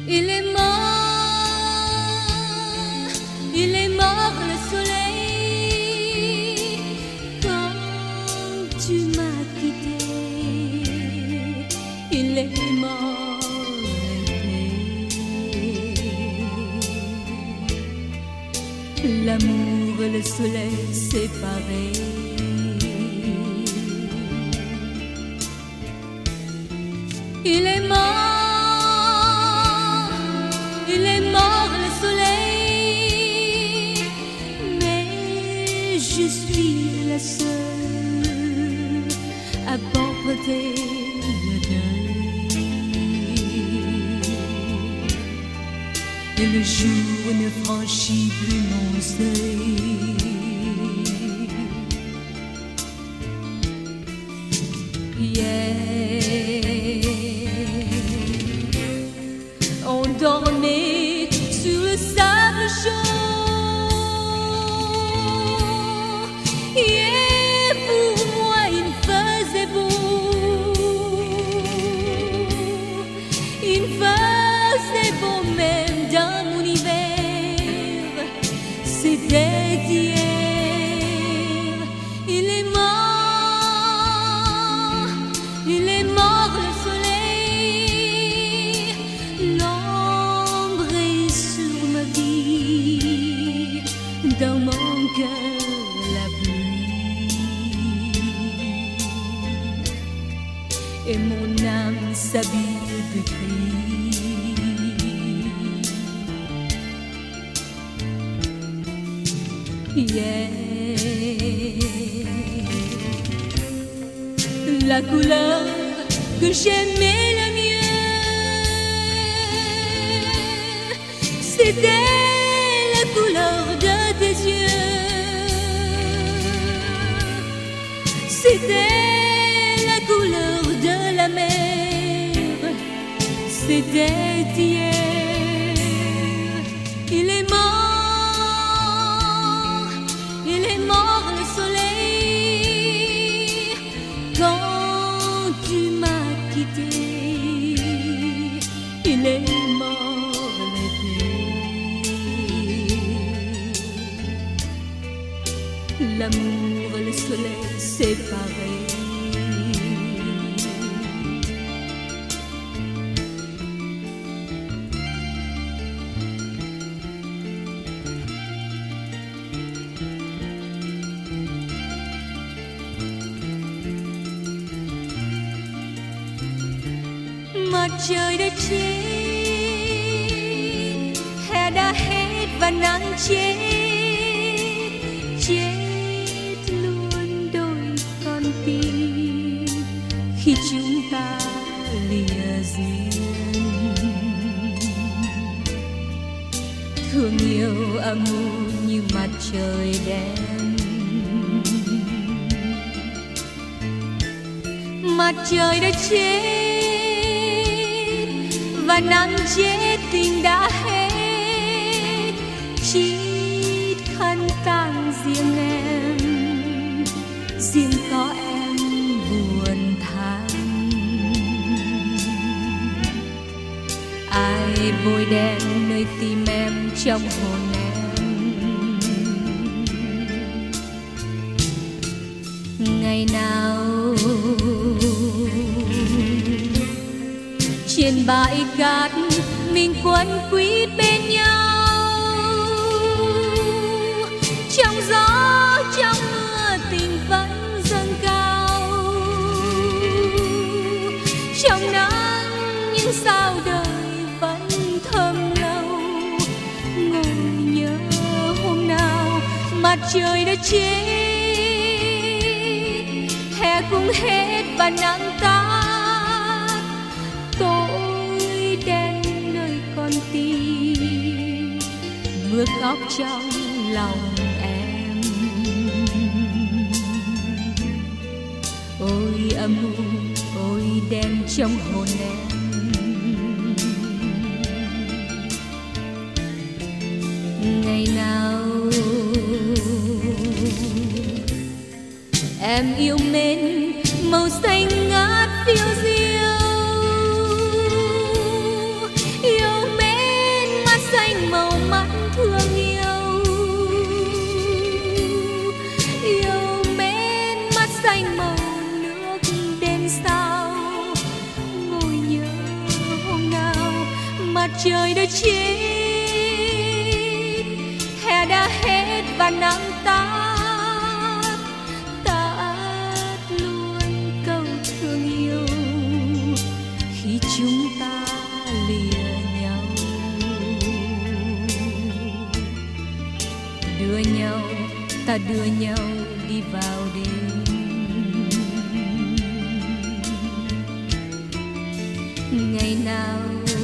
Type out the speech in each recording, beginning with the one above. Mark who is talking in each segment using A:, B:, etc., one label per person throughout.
A: Il est mort le soleil quand tu m'as quitté. Il est mort l'été. L'amour et le soleil séparés. Il est mort le soleil, mais je suis la seule à porter le deuil. Et le jour ne franchit plus mon seuil. On dormait sur le sable chaud. Et pour moi il faisait beau. Il faisait beau même dans mon hiver. C'était hier. Il est mort le soleil. L'ombre est sur ma vie. Dans mon cœur la pluie. Et mon âme s'habille de gris. La couleur que j'aimais le mieux, c'était la couleur de tes yeux. C'était la couleur de la mer. C'était hier. Il est mort le soleil quand tu m'as quitté. Il est mort l'été. L'amour et le soleil séparés. Mặt trời đã chết, hè đã hết và nắng chết, chết luôn đôi con tim khi chúng ta lìa duyên. Thương yêu âm u như mặt trời đen. Mặt trời đã chết và nắng chết, tình đã hết, chỉ khăn tang riêng em, riêng có em buồn than. Ai bôi đen nơi tim em trong hồn em. Ngày nào trên bãi cát mình quấn quýt bên nhau, trong gió trong mưa tình vẫn dâng cao, trong nắng những sao đời vẫn thơm lâu. Ngồi nhớ hôm nào mặt trời đã chết, hè cũng hết và nắng tắt. Tối đen nơi con tim, mưa khóc trong lòng em. Ôi âm u, ôi đen trong hồn em. Ngày nào em yêu mến màu xanh ngát phiêu diêu, yêu mến chết. Hè đã hết và nắng tắt, tắt luôn câu thương yêu khi chúng ta lìa nhau. Đưa nhau, ta đưa nhau đi vào đêm. Ngày nào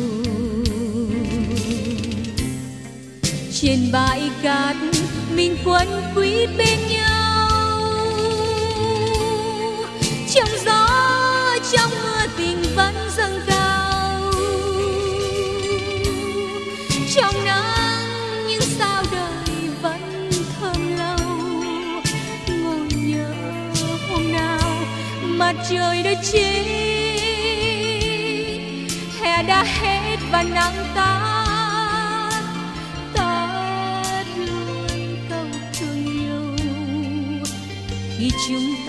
A: trên bãi cát mình quấn quýt bên nhau, trong gió trong mưa tình vẫn dâng cao, trong nắng những sao đời vẫn thơm lâu. Ngồi nhớ hôm nào mặt trời đã chết, hè đã hết và nắng tắt, tắt luôn câu thương yêu khi chúng